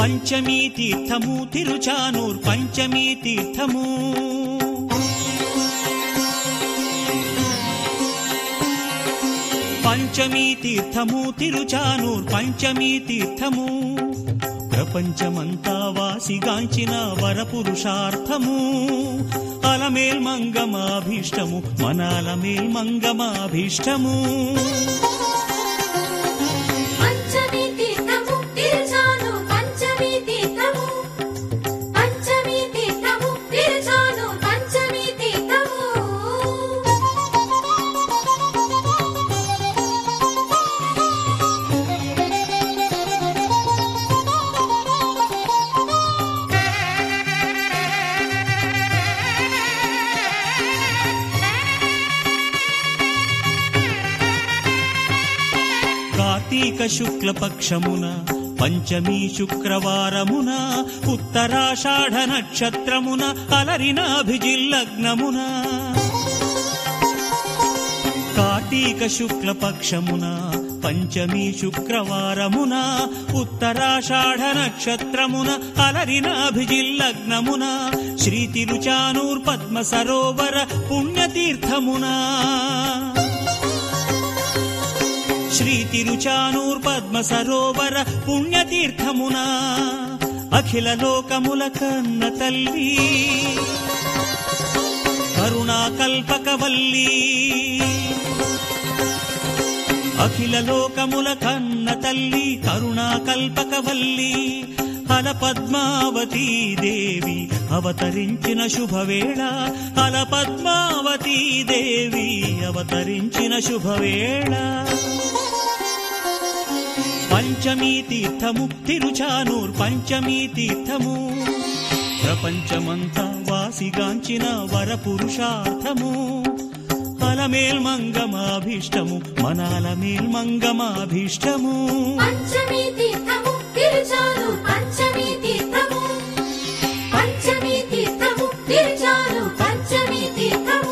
పంచమీ తీర్థము తిరుచానూర్ పంచమీ తీర్థము. పంచమీ తీర్థము తిరుచానూర్ పంచమీ తీర్థము. ప్రపంచమంతా వాసిగాంచిన వరపురుషార్థము. అలమేల్ మంగమాభీష్టము మనాలమేల్ మంగమాభీష్టము. కార్తీక శుక్లపక్షమున పంచమీ శుక్రవారమున ఉత్తరాషాఢ నక్షత్రమున అలరినాభిజిల్లగ్నమున. కార్తీక శుక్లపక్షమున పంచమీ శుక్రవారమున ఉత్తరాషాఢ నక్షత్రమున అలరినాభిజిల్లగ్నమున. శ్రీ తిరుచానూర్ పద్మ సరోవర పుణ్యతీర్థమున. శ్రీ తిరుచానూర్ పద్మ సరోవర పుణ్యతీర్థమున. అఖిల లోకముల కన్న తల్లి కరుణాకల్పకవల్లి. అఖిల లోకముల కన్న తల్లి కరుణాకల్పకవల్లి. అల పద్మావతీ దేవి అవతరించిన శుభవేళ. అల పద్మావతీ దేవి అవతరించిన శుభవేళ. పంచమీ తీర్థము తిరుచానూర్ పంచమీ తీర్థము. ప్రపంచమంతా వాసిగాంచిన వరపురుషార్థము. అలమేల్ మంగమాభీష్టము మనాలమేల్ మంగమాభీష్టము. పంచమీ తీర్థము తిరుచానూర్ పంచమీ తీర్థము. పంచమీ తీర్థము తిరుచానూర్ పంచమీ తీర్థము.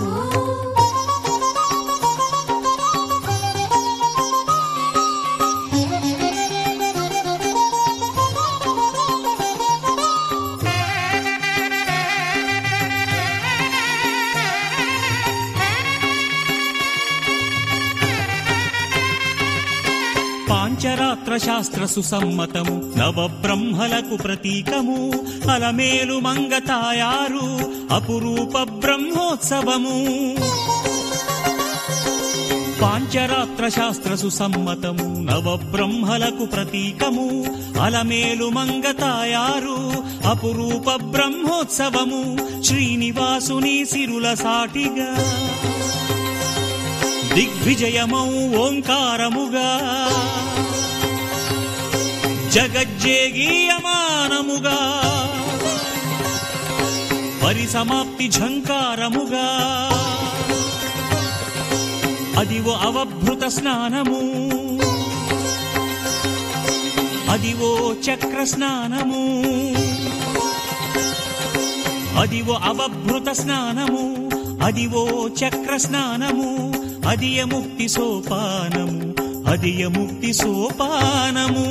పాంచరాత్ర శాస్త్ర సుసమ్మతము నవబ్రహ్మలకు ప్రతీకము. అలమేలు మంగ తాయారు అపురూప బ్రహ్మోత్సవము. పాంచరాత్ర శాస్త్ర సుసమ్మతము నవబ్రహ్మలకు ప్రతీకము. అలమేలు మంగ తాయారు అపురూప బ్రహ్మోత్సవము. శ్రీనివాసుని సిరుల సాటిగా దిగ్విజయమౌ ఓంకారముగా జగజ్జేగీయమానముగా పరిసమాప్తి ఝంకారముగా. అదివో అవభృత స్నానము అదివో చక్ర స్నానము. అదివో అవభృత స్నానము అదివో చక్ర స్నానము. అదియ ముక్తి సోపానము అదియ ముక్తి సోపానము.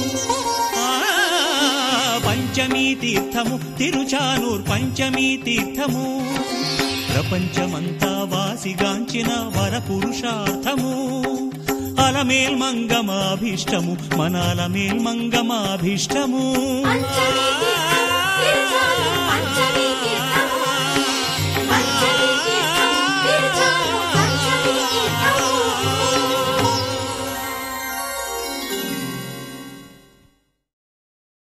పంచమీ తీర్థము తిరుచానూర్ పంచమీ తీర్థము. ప్రపంచమంతా వాసిగాంచిన వరపురుషార్థము. అలమేల్ మంగమాభీష్టము మనాలమేల్ మంగమాభీష్టము. పంచమీ తీర్థము తిరుచానూర్ పంచమీ తీర్థము.